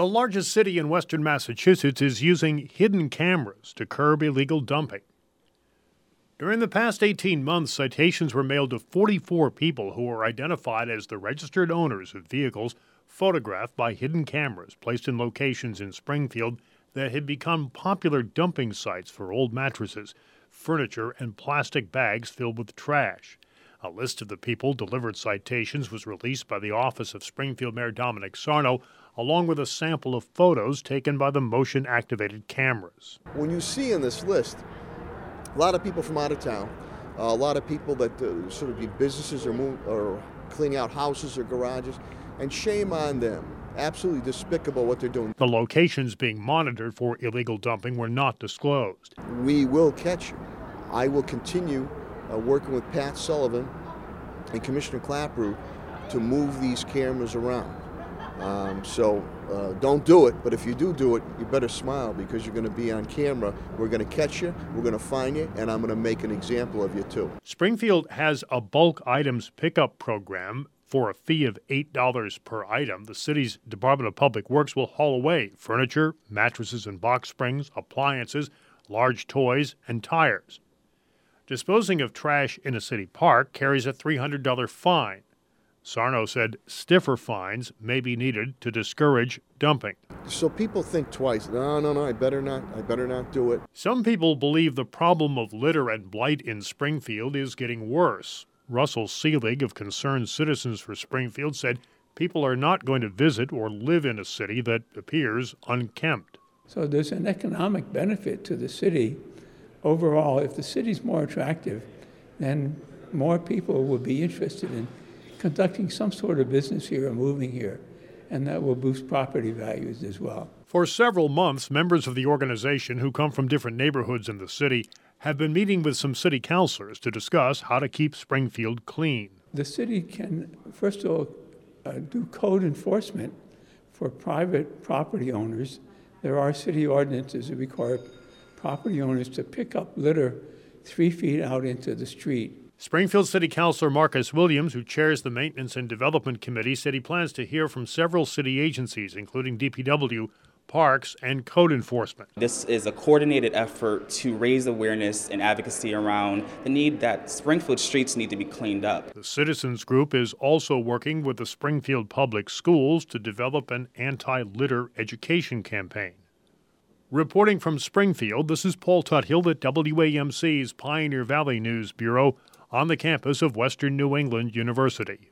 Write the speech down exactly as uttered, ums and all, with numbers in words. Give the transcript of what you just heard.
The largest city in western Massachusetts is using hidden cameras to curb illegal dumping. During the past eighteen months, citations were mailed to forty-four people who were identified as the registered owners of vehicles photographed by hidden cameras placed in locations in Springfield that had become popular dumping sites for old mattresses, furniture, and plastic bags filled with trash. A list of the people delivered citations was released by the office of Springfield Mayor Dominic Sarno, along with a sample of photos taken by the motion-activated cameras. When you see in this list a lot of people from out of town, uh, a lot of people that uh, sort of be businesses or, move, or cleaning out houses or garages, and shame on them. Absolutely despicable what they're doing. The locations being monitored for illegal dumping were not disclosed. We will catch you. I will continue uh, working with Pat Sullivan and Commissioner Clapprood to move these cameras around. Um, so uh, don't do it, but if you do do it, you better smile because you're going to be on camera. We're going to catch you, we're going to find you, and I'm going to make an example of you too. Springfield has a bulk items pickup program. For a fee of eight dollars per item, the city's Department of Public Works will haul away furniture, mattresses and box springs, appliances, large toys, and tires. Disposing of trash in a city park carries a three hundred dollars fine. Sarno said stiffer fines may be needed to discourage dumping. So people think twice. No, no, no, I better not. I better not do it. Some people believe the problem of litter and blight in Springfield is getting worse. Russell Seelig of Concerned Citizens for Springfield said people are not going to visit or live in a city that appears unkempt. So there's an economic benefit to the city overall. If the city's more attractive, then more people will be interested in conducting some sort of business here or moving here, and that will boost property values as well. For several months, members of the organization who come from different neighborhoods in the city have been meeting with some city councilors to discuss how to keep Springfield clean. The city can, first of all, uh, do code enforcement for private property owners. There are city ordinances that require property owners to pick up litter three feet out into the street. Springfield City Councilor Marcus Williams, who chairs the Maintenance and Development Committee, said he plans to hear from several city agencies, including D P W, parks, and code enforcement. This is a coordinated effort to raise awareness and advocacy around the need that Springfield streets need to be cleaned up. The Citizens Group is also working with the Springfield Public Schools to develop an anti-litter education campaign. Reporting from Springfield, this is Paul Tuthill at W A M C's Pioneer Valley News Bureau on the campus of Western New England University.